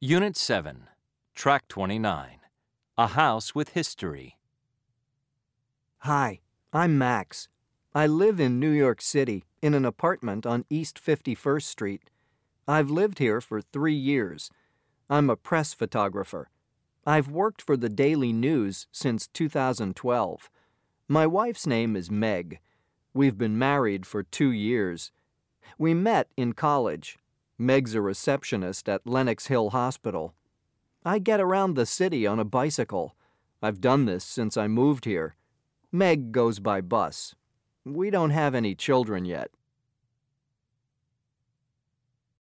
Unit 7, Track 29, A House with History. Hi, I'm Max. I live in New York City in an apartment on East 51st Street. I've lived here for 3 years. I'm a press photographer. I've worked for the Daily News since 2012. My wife's name is Meg. We've been married for 2 years. We met in college. Meg's a receptionist at Lenox Hill Hospital. I get around the city on a bicycle. I've done this since I moved here. Meg goes by bus. We don't have any children yet.